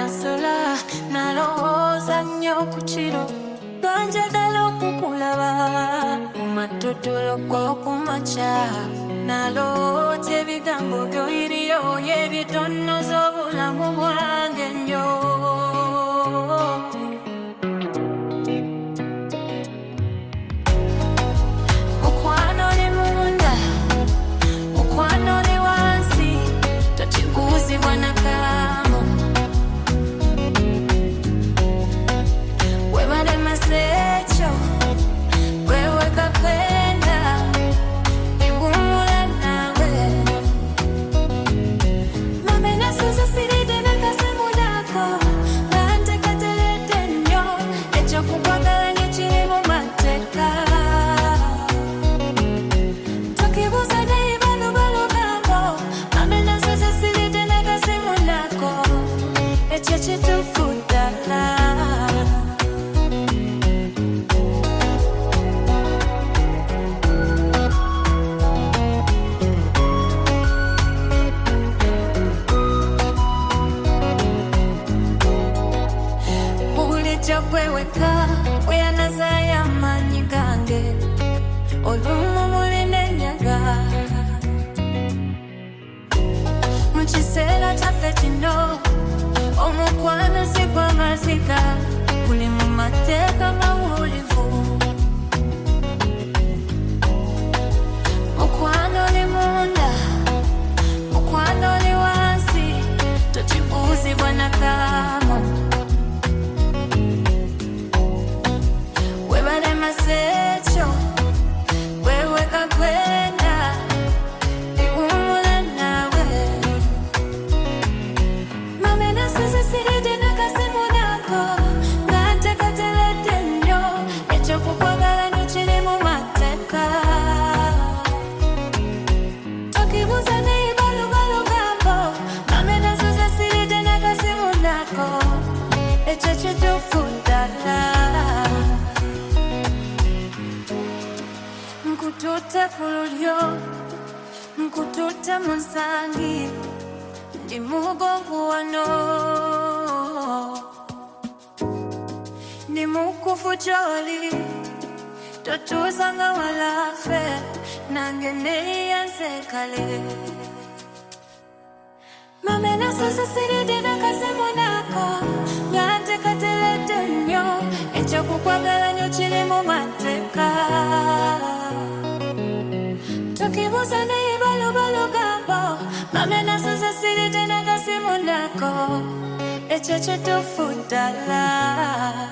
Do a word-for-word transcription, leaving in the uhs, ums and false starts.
nasola nalowooza nnyo ku kiro ganjagala okukulaba mu matotolo g'okumakya nalowoota ebigambo by'oyiriyo ebyetonoza obulamu bwange nnyo mukwano oli munda mukwano oli wansi tokiguuzibwa nakaamu webale maseekyo weweka kwenda iwumula nawe mame nasuza siride nakasemudako bantekateledde nnyo ekyokukwagala nekiri mu mateeka tokibuuza neyibalubalugambo mame nasuza siride nakasemudako ekyo kituufu ddala kweweka weyanazaya amanyi gange olumu mulinenyaga mu kiseera kyaffe kino omukwano si gwa maziga guli mu mateeka mawulivu mukwano oli munda mukwano oli wansi tokibuuzibwa nakaamu masecho weweka kwenda iwumula nawe mame nasuza siride nakasimu nako ngatekateledde nnyo ekyokukwagala nekiri mu mateeka tokibuuza neyibalubalugambo mame nasuza siride nakasimu nako ekyo kituufu ddala nkutute ku lulyo nkutute mu nsangi ndi mugonvu wano ndi mukufu gy'oli totuuza nga walaffe nange neeyanze kale mame nasuza siride nakasimu nako nga ntekateledde nnyo ekyokukwagala nnyo kiri mu mateeka tokibuuza neyibalubalugambo mame nasuza siride nakasimu nako ekyo kituufu ddala